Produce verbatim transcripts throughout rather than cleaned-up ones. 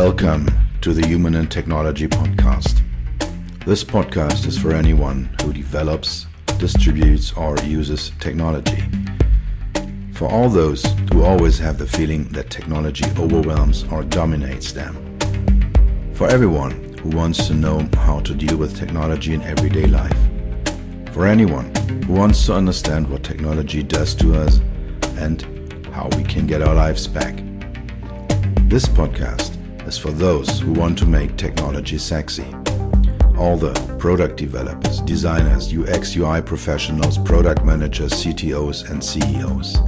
Welcome to the Human and Technology Podcast. This podcast is for anyone who develops, distributes, or uses technology. For all those who always have the feeling that technology overwhelms or dominates them. For everyone who wants to know how to deal with technology in everyday life. For anyone who wants to understand what technology does to us and how we can get our lives back. This podcast is for those who want to make technology sexy. All the product developers, designers, U X U I professionals, product managers, C T Os and C E Os.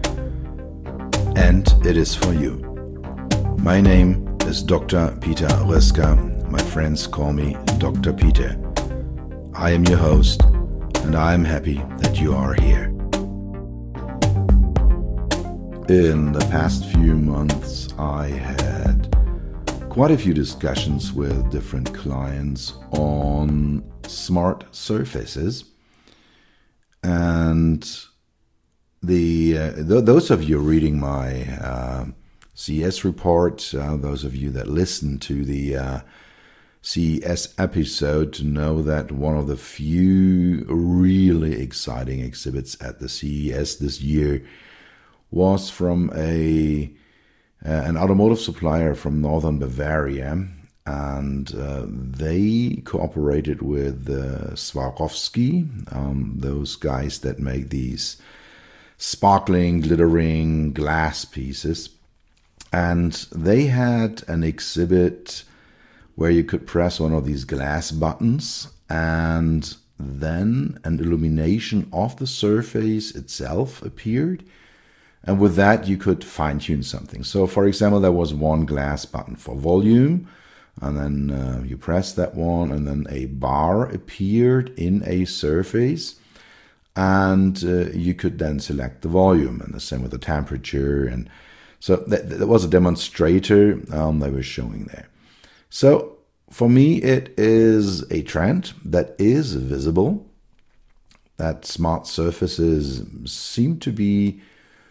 And it is for you. My name is Doctor Peter Röska. My friends call me Doctor Peter. I am your host, and I am happy that you are here. In the past few months, I had quite a few discussions with different clients on smart surfaces. And the uh, th- those of you reading my uh, C E S report, uh, those of you that listen to the uh, C E S episode know that one of the few really exciting exhibits at the C E S this year was from a uh, an automotive supplier from northern Bavaria, and uh, they cooperated with uh, Swarovski, um, those guys that make these sparkling, glittering glass pieces, and they had an exhibit where you could press one of these glass buttons and then an illumination of the surface itself appeared. And with that, you could fine-tune something. So, for example, there was one glass button for volume, and then uh, you press that one, and then a bar appeared in a surface, and uh, you could then select the volume, and the same with the temperature. And so that, that was a demonstrator um, they were showing there. So, for me, it is a trend that is visible, that smart surfaces seem to be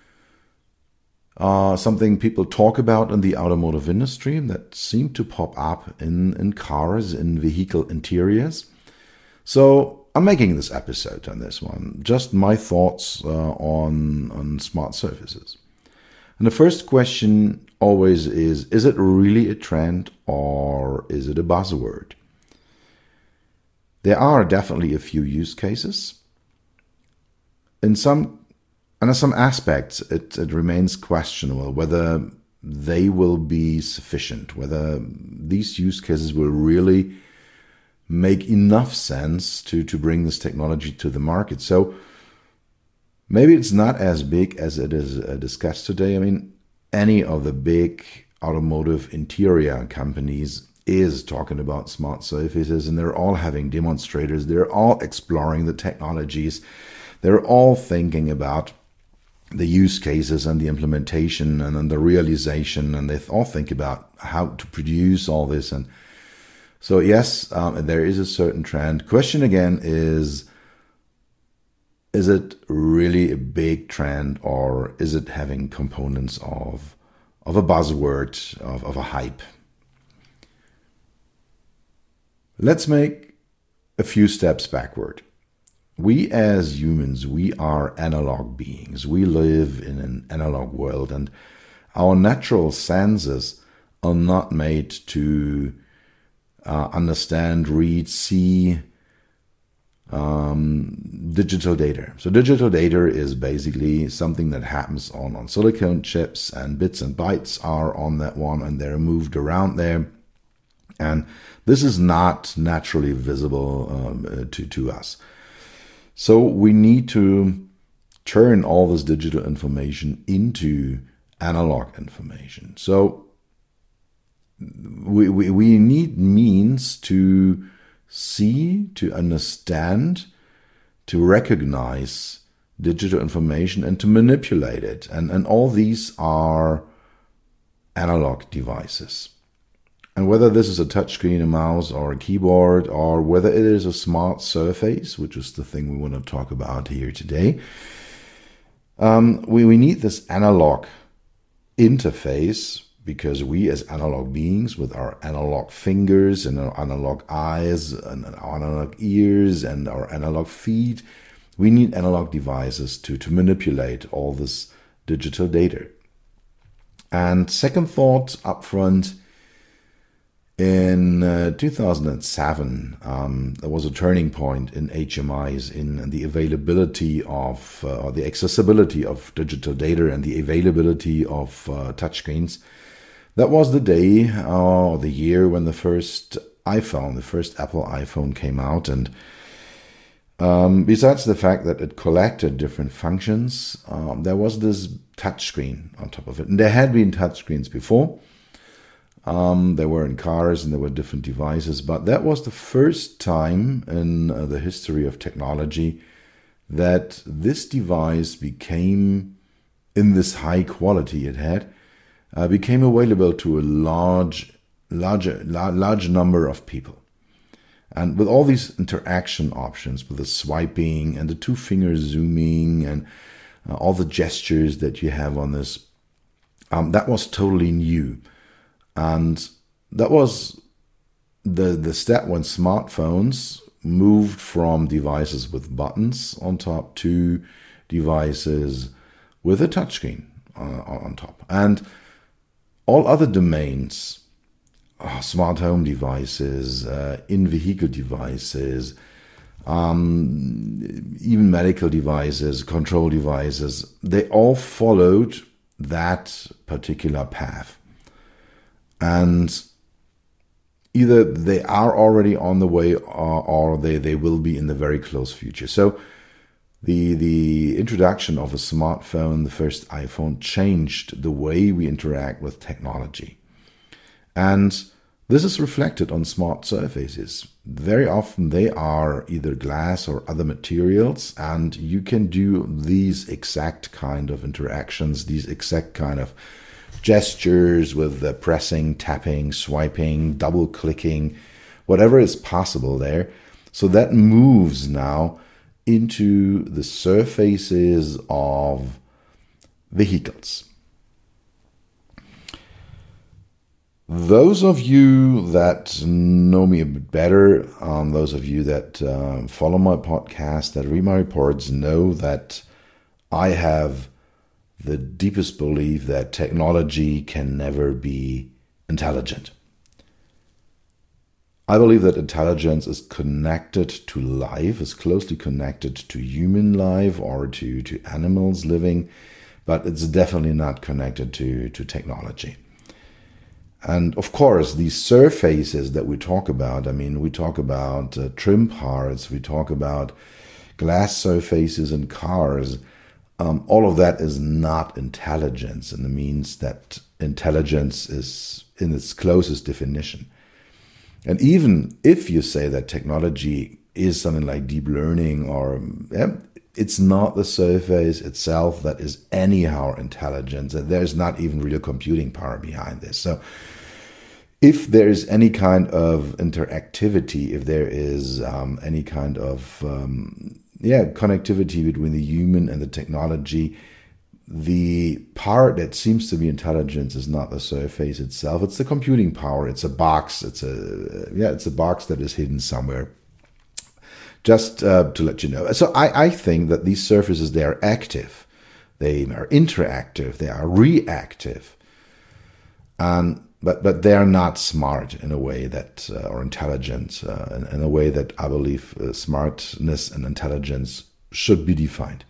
Uh, something people talk about in the automotive industry, that seem to pop up in, in cars, in vehicle interiors. So I'm making this episode on this one, just my thoughts uh, on, on smart surfaces. And the first question always is, is it really a trend or is it a buzzword? There are definitely a few use cases. In some And in some aspects, it, it remains questionable whether they will be sufficient, whether these use cases will really make enough sense to, to bring this technology to the market. So maybe it's not as big as it is uh, discussed today. I mean, any of the big automotive interior companies is talking about smart surfaces, and they're all having demonstrators. They're all exploring the technologies. They're all thinking about the use cases and the implementation and then the realization, and they all think about how to produce all this. And so, yes, um, there is a certain trend. Question again is, is it really a big trend, or is it having components of, of a buzzword, of, of a hype? Let's make a few steps backward. We as humans, we are analog beings. We live in an analog world, and our natural senses are not made to uh, understand, read, see um, digital data. So digital data is basically something that happens on, on silicon chips, and bits and bytes are on that one, and they're moved around there. And this is not naturally visible um, to, to us. So we need to turn all this digital information into analog information. So we, we, we need means to see, to understand, to recognize digital information and to manipulate it. And, and all these are analog devices. And whether this is a touchscreen, a mouse, or a keyboard, or whether it is a smart surface, which is the thing we want to talk about here today, um, we, we need this analog interface because we as analog beings with our analog fingers and our analog eyes and our analog ears and our analog feet, we need analog devices to, to manipulate all this digital data. And second thought up front, in uh, two thousand seven, um, there was a turning point in H M Is, in the availability of, uh, or the accessibility of digital data and the availability of uh, touchscreens. That was the day or uh, the year when the first iPhone, the first Apple iPhone came out. And um, besides the fact that it collected different functions, um, there was this touchscreen on top of it. And there had been touchscreens before. Um, they were in cars and there were different devices, but that was the first time in uh, the history of technology that this device became, in this high quality it had, uh, became available to a large, larger, la- large number of people. And with all these interaction options, with the swiping and the two fingers zooming and uh, all the gestures that you have on this, um, that was totally new. And that was the the step when smartphones moved from devices with buttons on top to devices with a touchscreen on, on top. And all other domains, oh, smart home devices, uh, in-vehicle devices, um, even medical devices, control devices, they all followed that particular path. And either they are already on the way or, or they, they will be in the very close future. So the the introduction of a smartphone, the first iPhone, changed the way we interact with technology. And this is reflected on smart surfaces. Very often they are either glass or other materials, and you can do these exact kind of interactions, these exact kind of gestures with the pressing, tapping, swiping, double clicking, whatever is possible there. So that moves now into the surfaces of vehicles. Those of you that know me a bit better, um, those of you that uh, follow my podcast, that read my reports, know that I have the deepest belief that technology can never be intelligent. I believe that intelligence is connected to life, is closely connected to human life or to, to animals living, but it's definitely not connected to, to technology. And of course, these surfaces that we talk about, I mean, we talk about uh, trim parts, we talk about glass surfaces in cars. Um, all of that is not intelligence, and it means that intelligence is in its closest definition. And even if you say that technology is something like deep learning, or yeah, it's not the surface itself that is anyhow intelligence, and there's not even real computing power behind this. So if there is any kind of interactivity, if there is um, any kind of um, yeah connectivity between the human and the technology, the part that seems to be intelligence is not the surface itself. It's the computing power. It's a box. It's a yeah. It's a box that is hidden somewhere. Just uh, to let you know. So I, I think that these surfaces, they are active, they are interactive, they are reactive, and but but they are not smart in a way that uh, or intelligent uh, in, in a way that I believe uh, smartness and intelligence should be defined.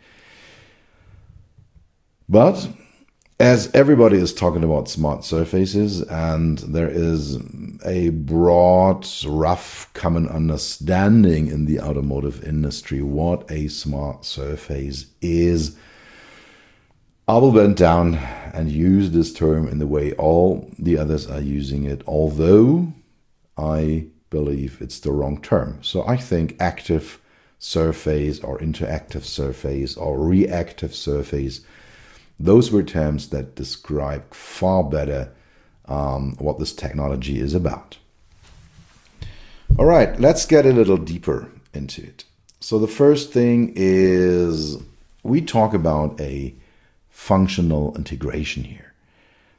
But as everybody is talking about smart surfaces, and there is a broad, rough common understanding in the automotive industry what a smart surface is, I will bend down and use this term in the way all the others are using it, although I believe it's the wrong term. So I think active surface or interactive surface or reactive surface, those were terms that describe far better um, what this technology is about. All right, let's get a little deeper into it. So the first thing is we talk about a functional integration here.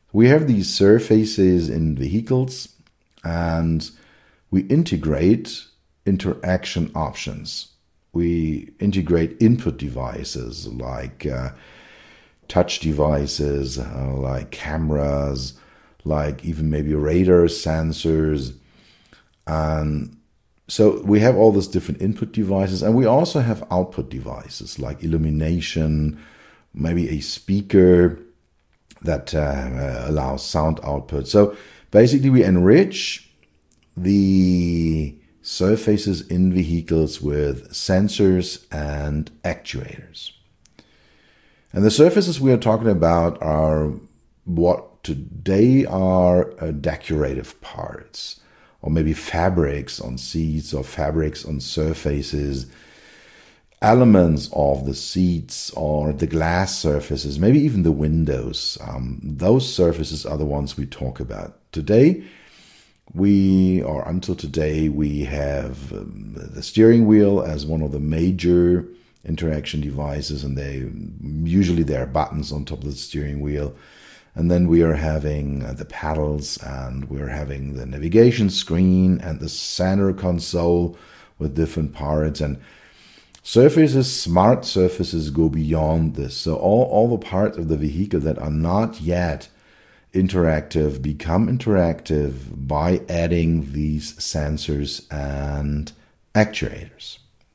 We have these surfaces in vehicles, and we integrate interaction options. We integrate input devices like uh, touch devices, uh, like cameras, like even maybe radar sensors. And so we have all these different input devices, and we also have output devices like illumination, maybe a speaker that uh, allows sound output. So basically we enrich the surfaces in vehicles with sensors and actuators. And the surfaces we are talking about are what today are uh, decorative parts, or maybe fabrics on seats or fabrics on surfaces, elements of the seats or the glass surfaces, maybe even the windows. Um, those surfaces are the ones we talk about. Today, we, or until today, we have um, the steering wheel as one of the major interaction devices, and they usually there are buttons on top of the steering wheel. And then we are having uh, the paddles, and we're having the navigation screen and the center console with different parts. And surfaces, smart surfaces go beyond this. So all, all the parts of the vehicle that are not yet interactive become interactive by adding these sensors and actuators.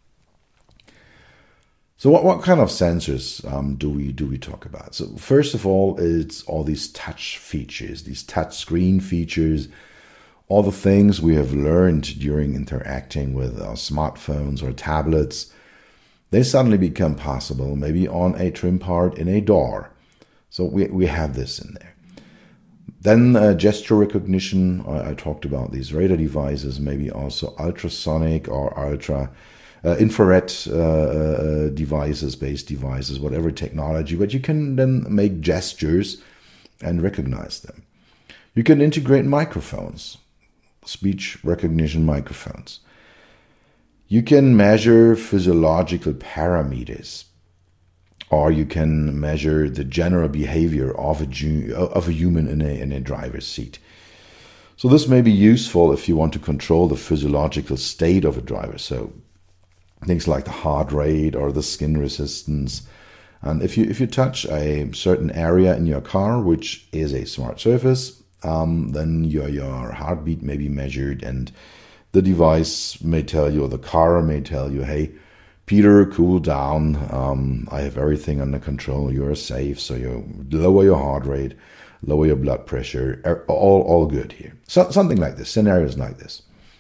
So what, what kind of sensors um, do we do we talk about? So first of all, it's all these touch features, these touch screen features, all the things we have learned during interacting with our smartphones or tablets. They suddenly become possible, maybe on a trim part in a door. So we, we have this in there. Then uh, gesture recognition, I, I talked about these radar devices, maybe also ultrasonic or ultra uh, infrared uh, uh, devices, based devices, whatever technology, but you can then make gestures and recognize them. You can integrate microphones, speech recognition microphones. You can measure physiological parameters, or you can measure the general behavior of a, of a human in a, in a driver's seat. So this may be useful if you want to control the physiological state of a driver. So things like the heart rate or the skin resistance. And if you if you touch a certain area in your car, which is a smart surface, um, then your your heartbeat may be measured, and the device may tell you, or the car may tell you, hey, Peter, cool down. Um, I have everything under control. You're safe. So you lower your heart rate, lower your blood pressure. All, all good here. So, something like this, scenarios like this.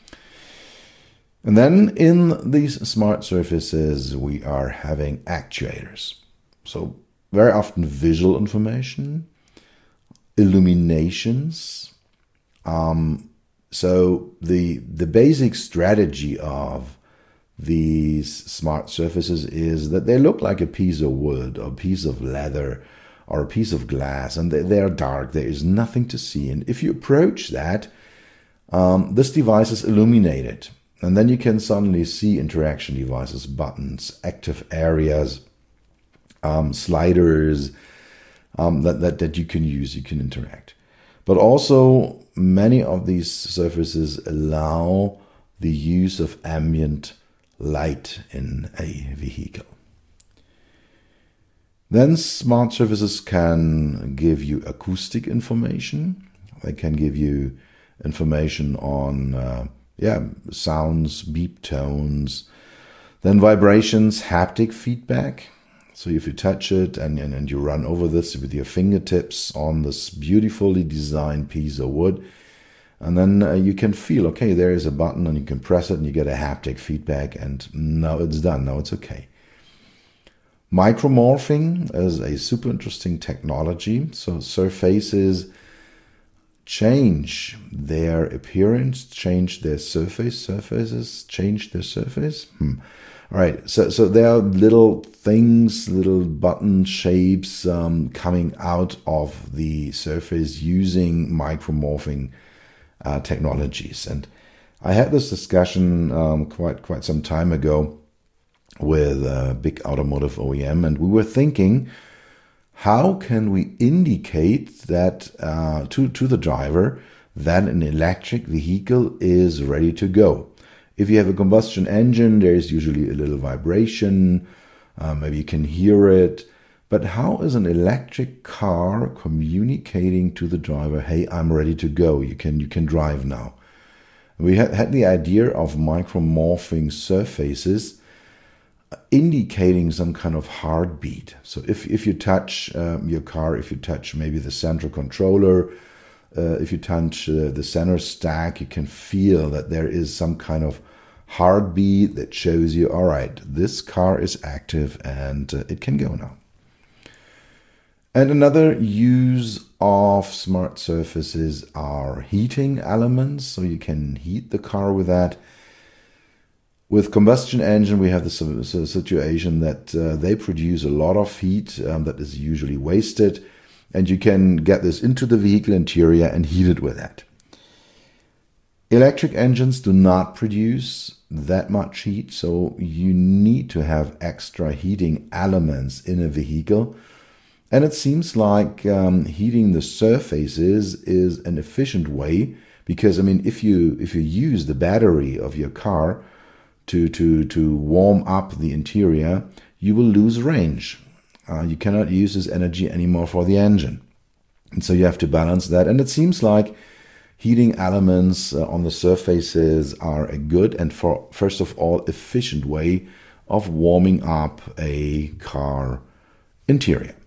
And then in these smart surfaces, we are having actuators. So very often visual information, illuminations. Um, so the the basic strategy of these smart surfaces is that they look like a piece of wood or a piece of leather or a piece of glass, and they, they are dark. There is nothing to see. And if you approach that, um, this device is illuminated. And then you can suddenly see interaction devices, buttons, active areas, um, sliders um, that, that, that you can use, you can interact. But also many of these surfaces allow the use of ambient light in a vehicle. Then smart surfaces can give you acoustic information. They can give you information on uh, yeah, sounds, beep tones, then vibrations, haptic feedback. So if you touch it and, and, and you run over this with your fingertips on this beautifully designed piece of wood, and then uh, you can feel, okay, there is a button, and you can press it and you get a haptic feedback, and now it's done, now it's okay. Micromorphing is a super interesting technology. So surfaces change their appearance, change their surface, surfaces change their surface. Hmm. All right, so so there are little things, little button shapes um, coming out of the surface using micromorphing uh, technologies. And I had this discussion um, quite quite some time ago with a big automotive O E M, and we were thinking, how can we indicate that uh, to, to the driver that an electric vehicle is ready to go? If you have a combustion engine, there's usually a little vibration, uh, maybe you can hear it. But how is an electric car communicating to the driver, hey, I'm ready to go, you can, you can drive now? We had, had the idea of micromorphing surfaces indicating some kind of heartbeat. So if, if you touch um, your car, if you touch maybe the central controller, uh, if you touch uh, the center stack, you can feel that there is some kind of heartbeat that shows you, all right, this car is active and uh, it can go now. And another use of smart surfaces are heating elements, so you can heat the car with that. With combustion engine, we have the situation that uh, they produce a lot of heat um, that is usually wasted, and you can get this into the vehicle interior and heat it with that. Electric engines do not produce that much heat, so you need to have extra heating elements in a vehicle. And it seems like um, heating the surfaces is an efficient way, because I mean, if you if you use the battery of your car to to to warm up the interior, you will lose range. Uh, you cannot use this energy anymore for the engine, and so you have to balance that. And it seems like heating elements uh, on the surfaces are a good and, for first of all, efficient way of warming up a car interior.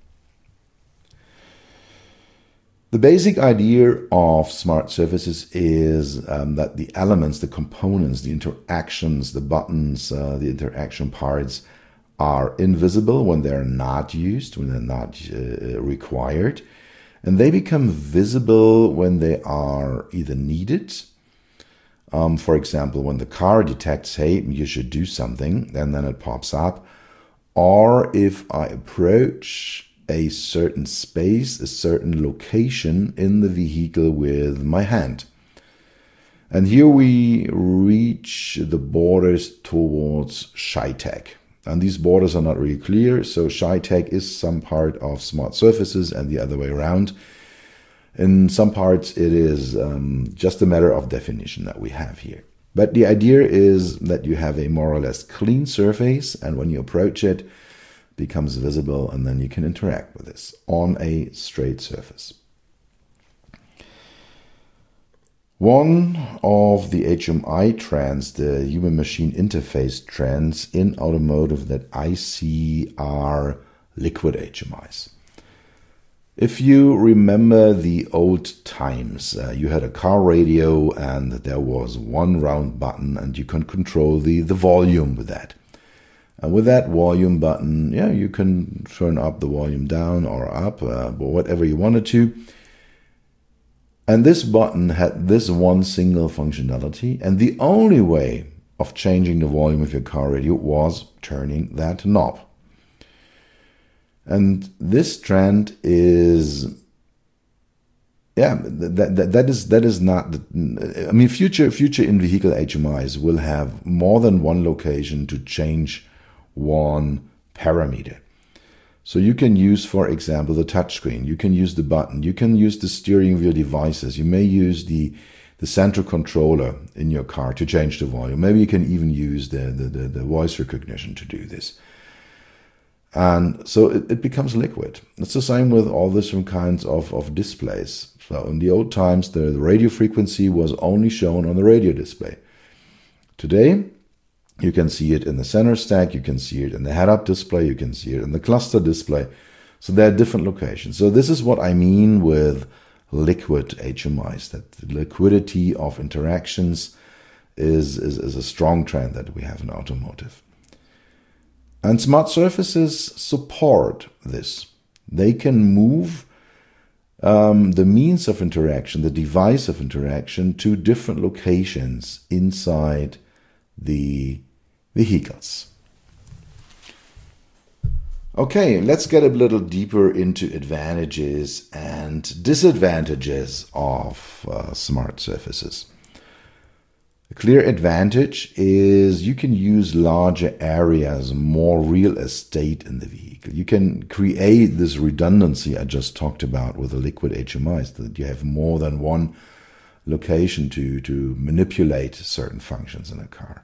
The basic idea of smart surfaces is um, that the elements, the components, the interactions, the buttons, uh, the interaction parts are invisible when they're not used, when they're not uh, required. And they become visible when they are either needed. Um, for example, when the car detects, hey, you should do something, and then it pops up. Or if I approach a certain space, a certain location in the vehicle with my hand. And here we reach the borders towards ShyTech. And these borders are not really clear, so ShyTech is some part of smart surfaces and the other way around. In some parts it is um, just a matter of definition that we have here. But the idea is that you have a more or less clean surface, and when you approach it, becomes visible, and then you can interact with this on a straight surface. One of the H M I trends, the human-machine interface trends in automotive that I see are liquid H M Is. If you remember the old times, uh, you had a car radio and there was one round button and you can control the, the volume with that. And with that volume button, yeah, you can turn up the volume down or up, uh, whatever you wanted to. And this button had this one single functionality, and the only way of changing the volume of your car radio was turning that knob. And this trend is, yeah, that that, that is that is not. I mean, future future in-vehicle H M Is will have more than one location to change one parameter. So you can use, for example, the touchscreen. You can use the button. You can use the steering wheel devices. You may use the the central controller in your car to change the volume. Maybe you can even use the the, the, the voice recognition to do this. And so it, it becomes liquid. It's the same with all different kinds of, of displays. So in the old times, the, the radio frequency was only shown on the radio display. Today, you can see it in the center stack, you can see it in the head-up display, you can see it in the cluster display. So there are different locations. So this is what I mean with liquid H M Is, that the liquidity of interactions is, is, is a strong trend that we have in automotive. And smart surfaces support this. They can move um, the means of interaction, the device of interaction, to different locations inside the vehicles. Okay, let's get a little deeper into advantages and disadvantages of uh, smart surfaces. A clear advantage is you can use larger areas, more real estate in the vehicle. You can create this redundancy I just talked about with the liquid H M Is, that you have more than one location to, to manipulate certain functions in a car.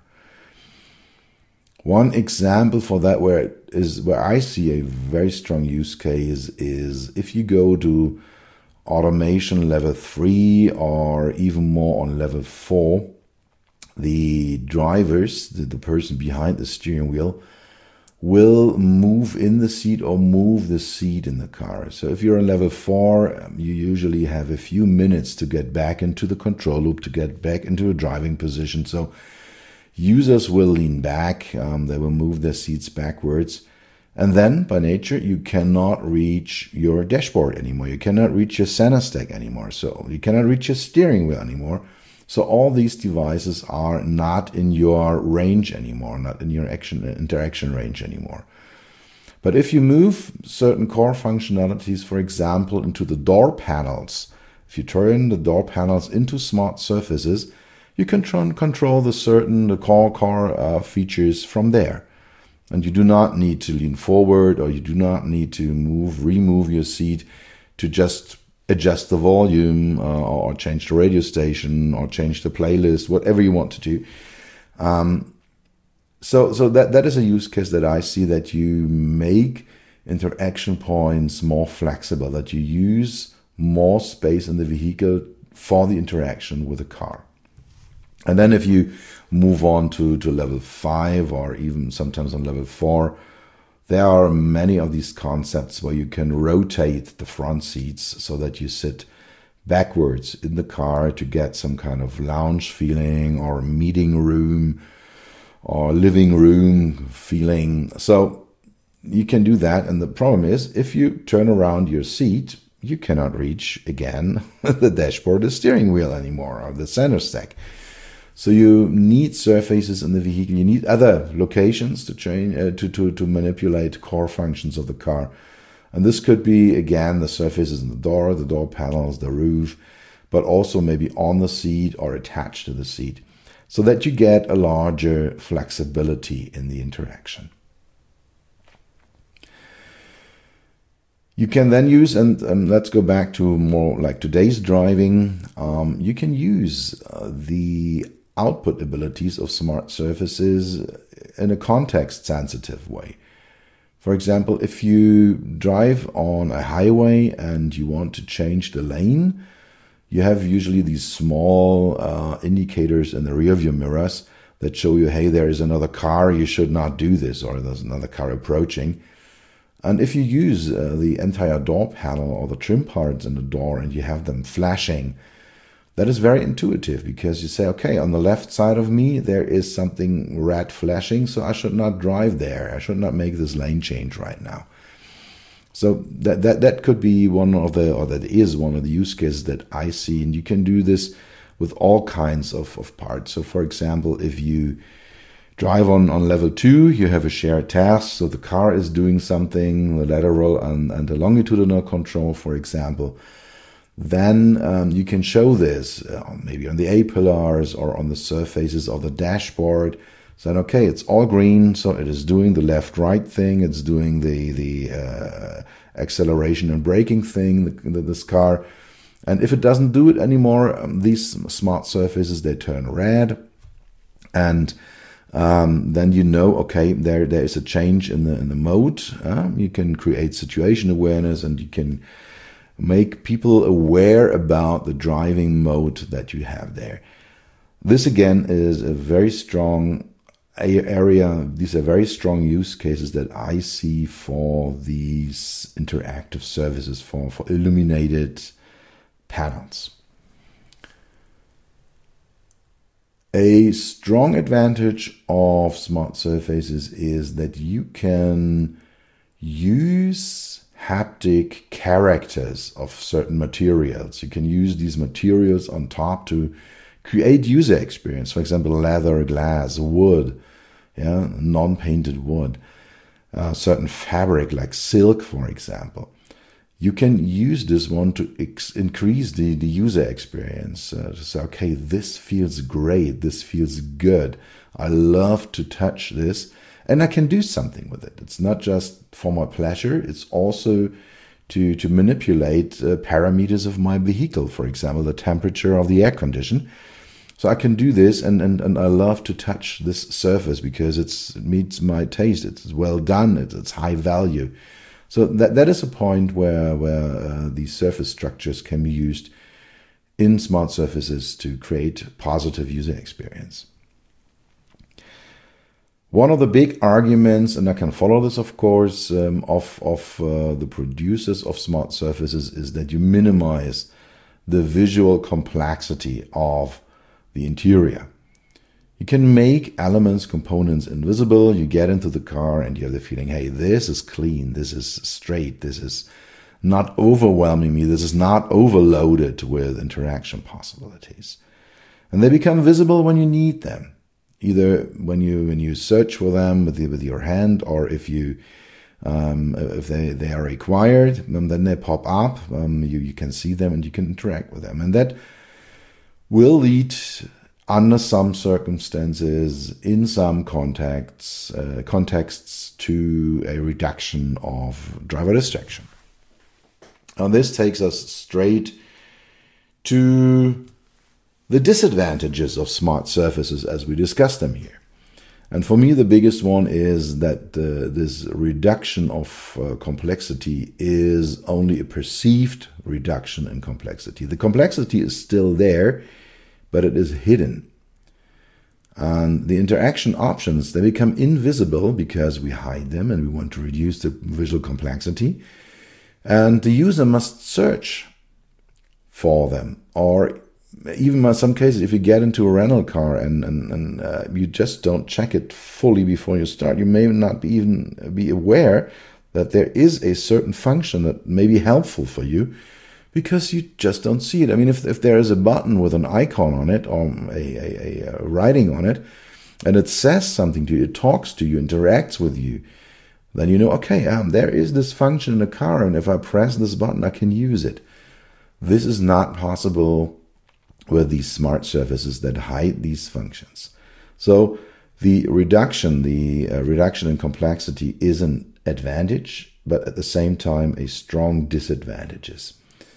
One example for that where it is where I see a very strong use case is if you go to automation level three or even more on level four, the drivers, the, the person behind the steering wheel, will move in the seat or move the seat in the car. So if you're on level four, um, you usually have a few minutes to get back into the control loop, to get back into a driving position. So users will lean back, um, they will move their seats backwards. And then, by nature, you cannot reach your dashboard anymore. You cannot reach your center stack anymore. So you cannot reach your steering wheel anymore. So all these devices are not in your range anymore, not in your action interaction range anymore. But if you move certain core functionalities, for example, into the door panels, if you turn the door panels into smart surfaces, you can control the certain the core core uh, features from there. And you do not need to lean forward, or you do not need to move, remove your seat to just adjust the volume uh, or change the radio station or change the playlist, whatever you want to do. Um, so so that, that is a use case that I see, that you make interaction points more flexible, that you use more space in the vehicle for the interaction with the car. And then if you move on to, to level five or even sometimes on level four, there are many of these concepts where you can rotate the front seats so that you sit backwards in the car to get some kind of lounge feeling or meeting room or living room feeling. So you can do that. And the problem is, if you turn around your seat, you cannot reach, again, the dashboard, the steering wheel anymore, or the center stack. So you need surfaces in the vehicle. You need other locations to change, uh, to, to, to manipulate core functions of the car. And this could be, again, the surfaces in the door, the door panels, the roof, but also maybe on the seat or attached to the seat, so that you get a larger flexibility in the interaction. You can then use, and um, let's go back to more like today's driving, um, you can use uh, the output abilities of smart surfaces in a context-sensitive way. For example, if you drive on a highway and you want to change the lane, you have usually these small uh, indicators in the rear view mirrors that show you, hey, there is another car, you should not do this, or there's another car approaching. And if you use uh, the entire door panel or the trim parts in the door and you have them flashing, that is very intuitive, because you say, okay, on the left side of me, there is something red flashing, so I should not drive there. I should not make this lane change right now. So that that that could be one of the, or that is one of the use cases that I see. And you can do this with all kinds of, of parts. So for example, if you drive on, on level two, you have a shared task. So the car is doing something, the lateral and, and the longitudinal control, for example. Then um, you can show this uh, maybe on the A-pillars or on the surfaces of the dashboard. So, okay, it's all green, so it is doing the left-right thing. It's doing the the uh, acceleration and braking thing, the, the, this car. And if it doesn't do it anymore, um, these smart surfaces, they turn red. And um, then you know, okay, there there is a change in the in the mode. Uh, you can create situation awareness, and you can make people aware about the driving mode that you have there. This again is a very strong area. These are very strong use cases that I see for these interactive services, for, for illuminated panels. A strong advantage of smart surfaces is that you can use haptic characters of certain materials. You can use these materials on top to create user experience. For example, leather, glass, wood, yeah, non-painted wood, uh, certain fabric like silk, for example. you can use this one to ex- increase the, the user experience. Uh, to say, okay, this feels great, this feels good. I love to touch this, and I can do something with it. It's not just for my pleasure, it's also to, to manipulate uh, parameters of my vehicle, for example, the temperature of the air condition. So I can do this, and, and, and I love to touch this surface because it's, it meets my taste. It's well done, it's, it's high value. So that that is a point where, where uh, these surface structures can be used in smart surfaces to create positive user experience. One of the big arguments, and I can follow this, of course, um, of, of uh, the producers of smart surfaces is that you minimize the visual complexity of the interior. You can make elements, components invisible. You get into the car and you have the feeling, hey, this is clean, this is straight, this is not overwhelming me, this is not overloaded with interaction possibilities. And they become visible when you need them. Either when you when you search for them with, the, with your hand, or if you um, if they, they are required, um, then they pop up. Um, you, you can see them and you can interact with them. And that will lead, under some circumstances, in some contexts, uh, contexts, to a reduction of driver distraction. Now this takes us straight to the disadvantages of smart surfaces as we discuss them here. And for me, the biggest one is that uh, this reduction of uh, complexity is only a perceived reduction in complexity. The complexity is still there, but it is hidden. And the interaction options, they become invisible because we hide them and we want to reduce the visual complexity. And the user must search for them, or even in some cases, if you get into a rental car and, and, and uh, you just don't check it fully before you start, you may not be even be aware that there is a certain function that may be helpful for you because you just don't see it. I mean, if, if there is a button with an icon on it or a, a, a writing on it, and it says something to you, it talks to you, interacts with you, then you know, okay, um, there is this function in the car, and if I press this button, I can use it. This is not possible with these smart surfaces that hide these functions. So the reduction, the uh, reduction in complexity is an advantage, but at the same time a strong disadvantage.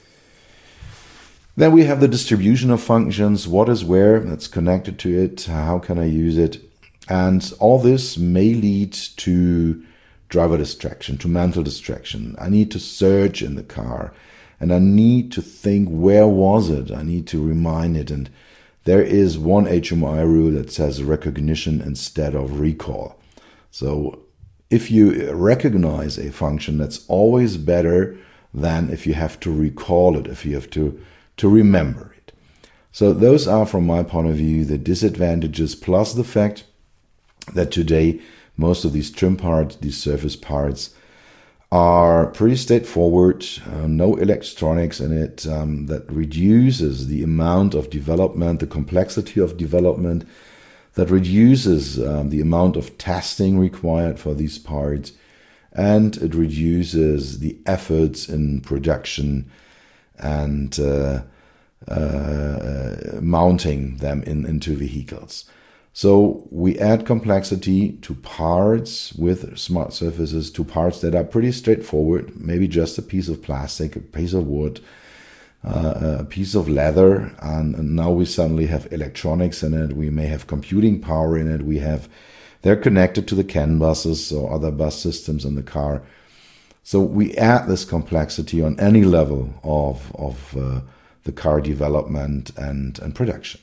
Then we have the distribution of functions. What is where that's connected to it? How can I use it? And all this may lead to driver distraction, to mental distraction. I need to search in the car. And I need to think, where was it? I need to remind it. And there is one H M I rule that says recognition instead of recall. So if you recognize a function, that's always better than if you have to recall it, if you have to, to remember it. So those are, from my point of view, the disadvantages, plus the fact that today most of these trim parts, these surface parts, are pretty straightforward, uh, no electronics in it, um, that reduces the amount of development, the complexity of development, that reduces um, the amount of testing required for these parts, and it reduces the efforts in production and uh, uh, mounting them in, into vehicles. So we add complexity to parts with smart surfaces, to parts that are pretty straightforward, maybe just a piece of plastic, a piece of wood, uh, a piece of leather, and, and now we suddenly have electronics in it, we may have computing power in it, we have, they're connected to the CAN buses or other bus systems in the car. So we add this complexity on any level of, of uh, the car development and, and production.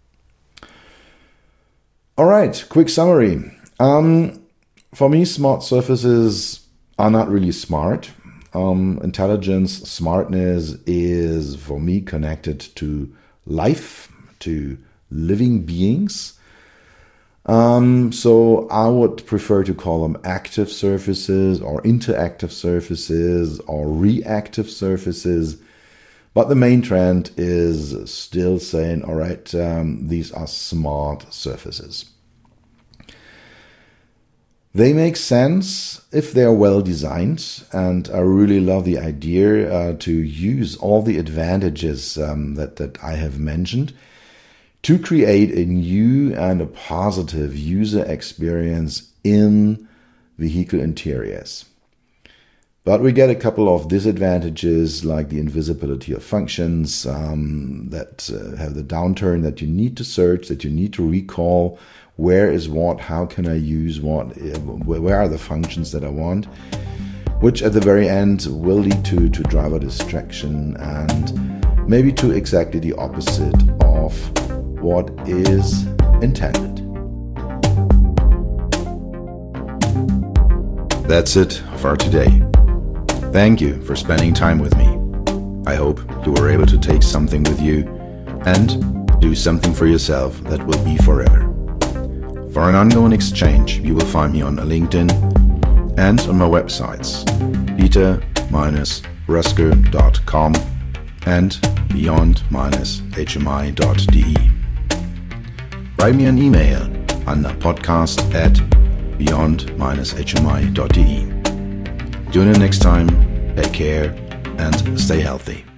All right, quick summary. Um, for me, smart surfaces are not really smart. Um, intelligence, smartness is, for me, connected to life, to living beings. Um, so I would prefer to call them active surfaces or interactive surfaces or reactive surfaces. But the main trend is still saying, all right, um, these are smart surfaces. They make sense if they are well designed, and I really love the idea uh, to use all the advantages um, that, that I have mentioned to create a new and a positive user experience in vehicle interiors. But we get a couple of disadvantages, like the invisibility of functions um, that uh, have the downturn that you need to search, that you need to recall. Where is what? How can I use what? Where are the functions that I want? Which at the very end will lead to, to driver distraction and maybe to exactly the opposite of what is intended. That's it for today. Thank you for spending time with me. I hope you were able to take something with you and do something for yourself that will be forever. For an ongoing exchange, you will find me on LinkedIn and on my websites peter dash rusker dot com and beyond dash h m i dot d e. Write me an email on podcast at beyond dash h m i dot d e. Tune in next time, take care, and stay healthy.